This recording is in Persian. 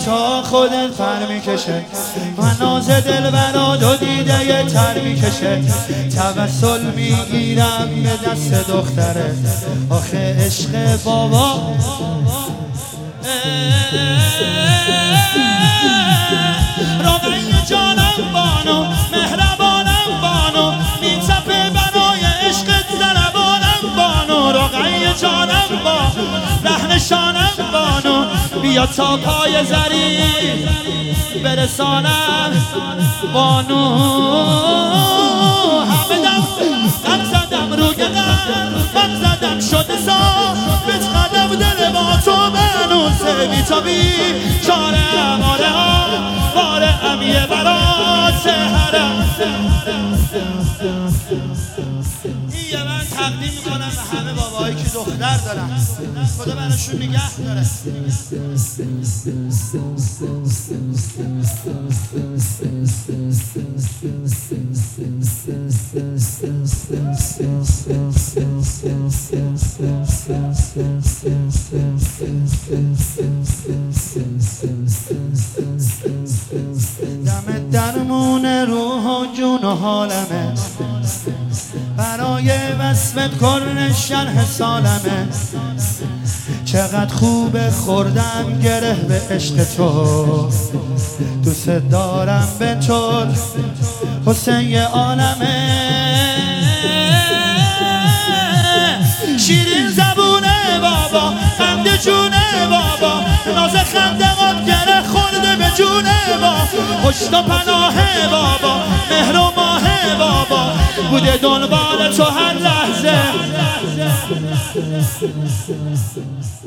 تا خودت پر میکشه من ناز دل براد و دیده یه تر میکشه توسل میگیرم به دست دختره آخه عشق بابا روغن جانم بانو مهربانم بانو میتپه برای عشقت زنبانم بانو روغن جانم بانو رهنشانم بانو بیا تا پای زری برسانم بانو همه دم زدم روی قلبم زدم شده ثابت قدم دل با تو منو سوی تا بی چارم آره ها وارم یه برات سهرم یه من تقدیم میکنم به همه بابایی که دختر دارن خدا براشون نگه داره دم درمون روح و جون و حالمه برای وصفت کل شرح سالمه چقدر خوبه خوردم گره به عشق تو دوست دارم به طور حسین یه عالمه شیرین زبونه بابا خنده جونه بابا ناز خندقات گره خورده به جونه بابا پشت و پناهه بابا مهر و ماهه بابا بوده دنبال تو هر لحظه